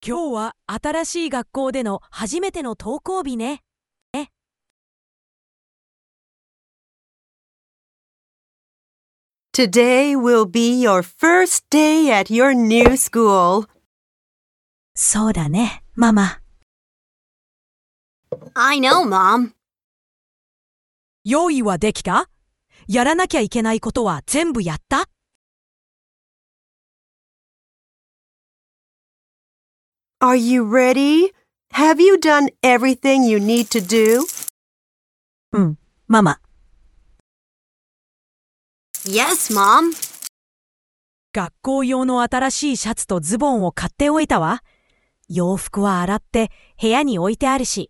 今日は新しい学校での初めての登校日ね。 Today will be your first day at your new school. そうだね、ママ。 I know, Mom. 用意はできた？やらなきゃいけないことは全部やった？ Are you ready? Have you done everything you need to do? うん、ママ。 Yes, Mom. 学校用の新しいシャツとズボンを買っておいたわ。洋服は洗って部屋に置いてあるし。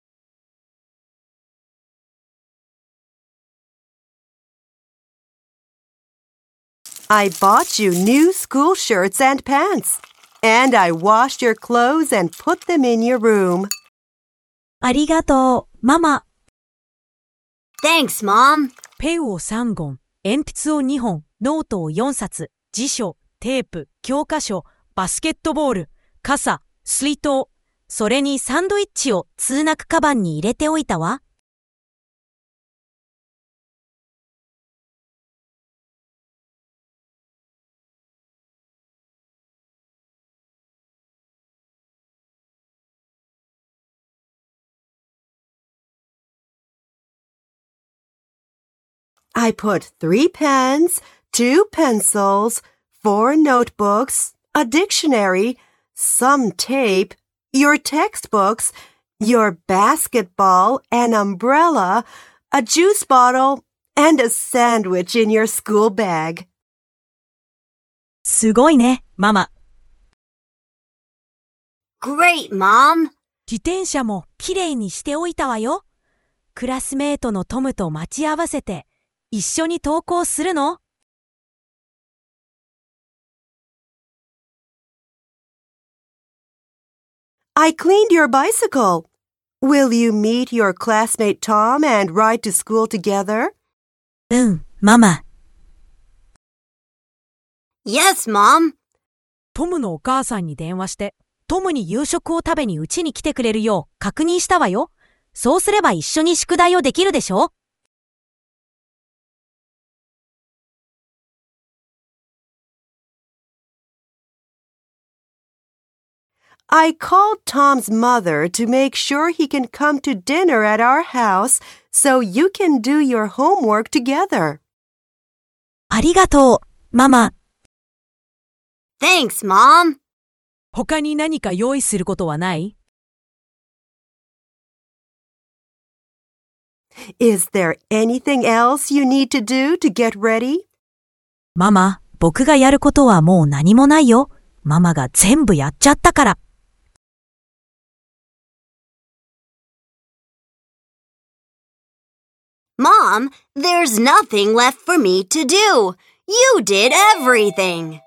I bought you new school shirts and pants. And I washed your clothes and put them in your room. ありがとう、ママ。 Thanks, Mom. ペンを3本、鉛筆を2本、ノートを4冊、辞書、テープ、教科書、バスケットボール、傘、水筒、それにサンドイッチを通学カバンに入れておいたわ。 I put 3 pens, 2 pencils, 4 notebooks, a dictionary, some tape, your textbooks, your basketball, an umbrella, a juice bottle, and a sandwich in your school bag. すごいね、ママ。 Great, Mom. 自転車もきれいにしておいたわよ。クラスメートのトムと待ち合わせて、一緒に登校するの？ I cleaned your bicycle. Will you meet your classmate Tom and ride to school together? うん、ママ。 Yes, Mom. トムのお母さんに電話して、トムに夕食を食べにうちに来てくれるよう確認したわよ。そうすれば一緒に宿題をできるでしょ？ I called Tom's mother to make sure he can come to dinner at our house so you can do your homework together. ありがとう、ママ。 Thanks, Mom. 他に何か用意することはない？ Is there anything else you need to do to get ready? ママ、僕がやることはもう何もないよ。ママが全部やっちゃったから。 Mom, there's nothing left for me to do. You did everything.